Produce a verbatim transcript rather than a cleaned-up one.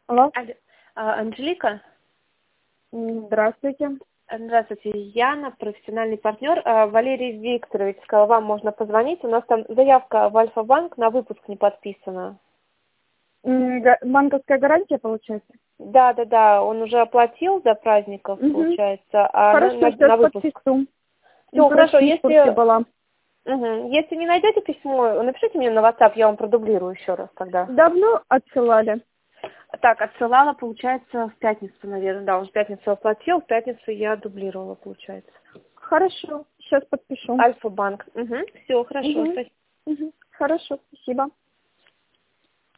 Алло. Алло. А, Анжелика? М, Здравствуйте. Здравствуйте, Яна, профессиональный партнер. А, Валерий Викторович сказал, вам можно позвонить. У нас там заявка в Альфа-банк на выпуск не подписана. М, га- Банковская гарантия, получается? Да, да, да, он уже оплатил до праздников, Мгм. получается, а на, Хорошо, на- сейчас на выпуск. подпишу. Ну, Все, хорошо, просто не в курсе если, была. мгм, если не найдете письмо, напишите мне на WhatsApp, я вам продублирую еще раз тогда. Давно отсылали? Так, отсылала, получается, в пятницу, наверное, да, он в пятницу оплатил, в пятницу я дублировала, получается. Хорошо, сейчас подпишу. Альфа-банк. Угу. Все, хорошо, Мгм. спасибо. Мгм. Хорошо, спасибо.